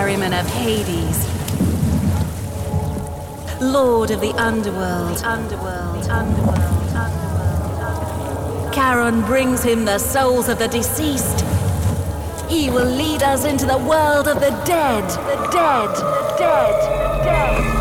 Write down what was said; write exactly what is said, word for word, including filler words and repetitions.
ferryman of Hades, Lord of the underworld, underworld, underworld, underworld, underworld. Charon brings him the souls of the deceased. He will lead us into the world of the dead, the dead, the dead, the dead.